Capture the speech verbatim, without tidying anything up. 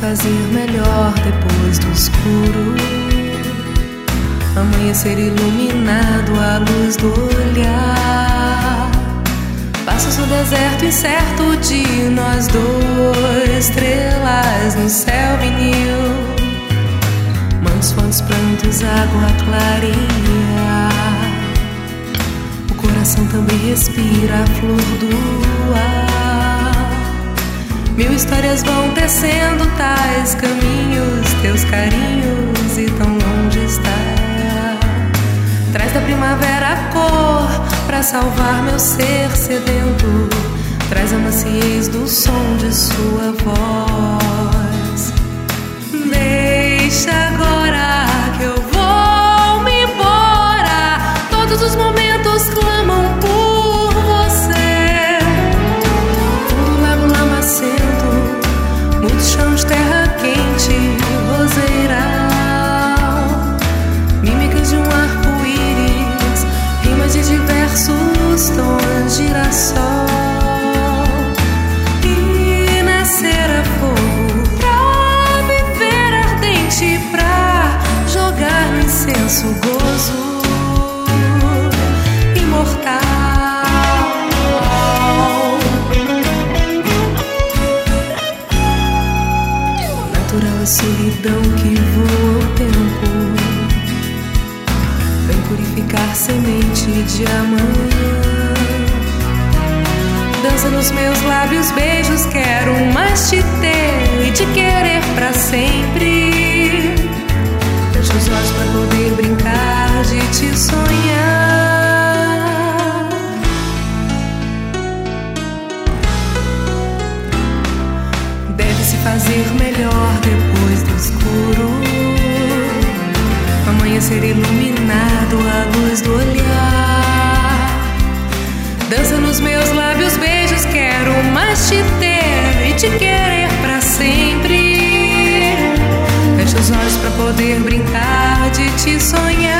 fazer melhor depois do escuro. Amanhecer iluminado à luz do olhar. Passos no deserto incerto de nós dois, estrelas no céu vinil, mansos fontes, prantos, água clarinha. O coração também respira a flor do ar. Mil histórias vão tecendo tais caminhos, teus carinhos e tão longe está. Traz da primavera a cor pra salvar meu ser sedento. Traz a maciez do som de sua voz. Deixa agora que eu vou me embora. Todos os momentos clamam por você. Fundo lago lamacento, muito chão de terra quente, roseiral, mímicas de um arco-íris, rimas de diversos tons, girassol. E nascer a fogo pra viver ardente, pra jogar no incenso gozo imortal. Natural a solidão que voa o tempo, vem purificar semente de amanhã. Dança nos meus lábios, beijos, quero mais te ter e te querer pra sempre. Fecha os olhos pra poder brincar de te sonhar. Deve-se fazer melhor depois do escuro. Amanhecer iluminado à luz do olhar. Dança nos meus lábios, beijos, quero mais te ter e te querer pra sempre. Fecha os olhos pra poder brincar de te sonhar.